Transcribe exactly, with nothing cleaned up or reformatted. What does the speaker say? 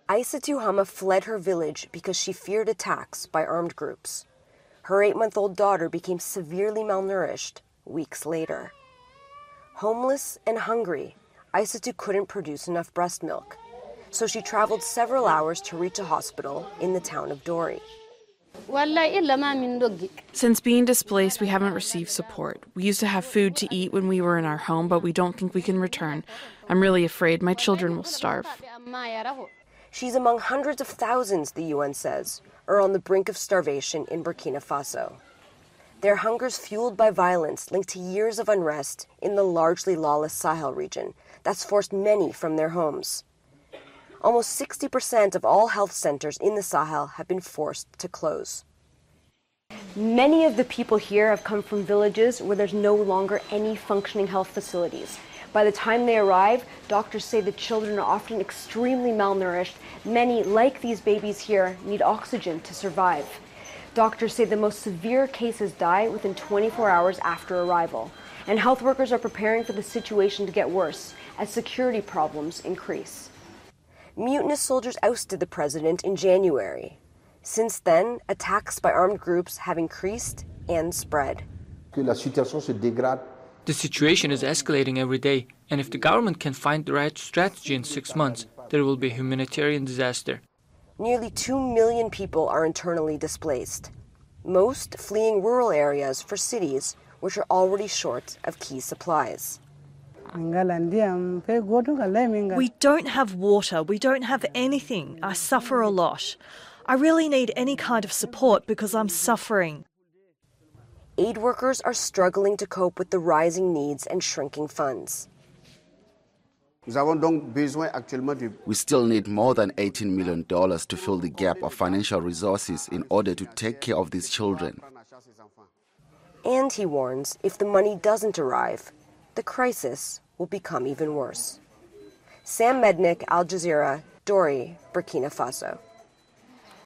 Aissatou Hama fled her village because she feared attacks by armed groups. Her eight-month-old daughter became severely malnourished weeks later. Homeless and hungry, Aissatou couldn't produce enough breast milk, so she traveled several hours to reach a hospital in the town of Dori. Since being displaced, we haven't received support. We used to have food to eat when we were in our home, but we don't think we can return. I'm really afraid my children will starve. She's among hundreds of thousands, the U N says, are on the brink of starvation in Burkina Faso. Their hunger's fueled by violence linked to years of unrest in the largely lawless Sahel region that's forced many from their homes. Almost sixty percent of all health centers in the Sahel have been forced to close. Many of the people here have come from villages where there's no longer any functioning health facilities. By the time they arrive, doctors say the children are often extremely malnourished. Many, like these babies here, need oxygen to survive. Doctors say the most severe cases die within twenty-four hours after arrival. And health workers are preparing for the situation to get worse as security problems increase. Mutinous soldiers ousted the president in January. Since then, attacks by armed groups have increased and spread. The situation is escalating every day, and if the government can find the right strategy in six months, there will be a humanitarian disaster. Nearly two million people are internally displaced, most fleeing rural areas for cities which are already short of key supplies. We don't have water, we don't have anything. I suffer a lot. I really need any kind of support because I'm suffering. Aid workers are struggling to cope with the rising needs and shrinking funds. We still need more than eighteen million dollars to fill the gap of financial resources in order to take care of these children. And he warns, if the money doesn't arrive, the crisis will become even worse. Sam Mednick, Al Jazeera, Dori, Burkina Faso.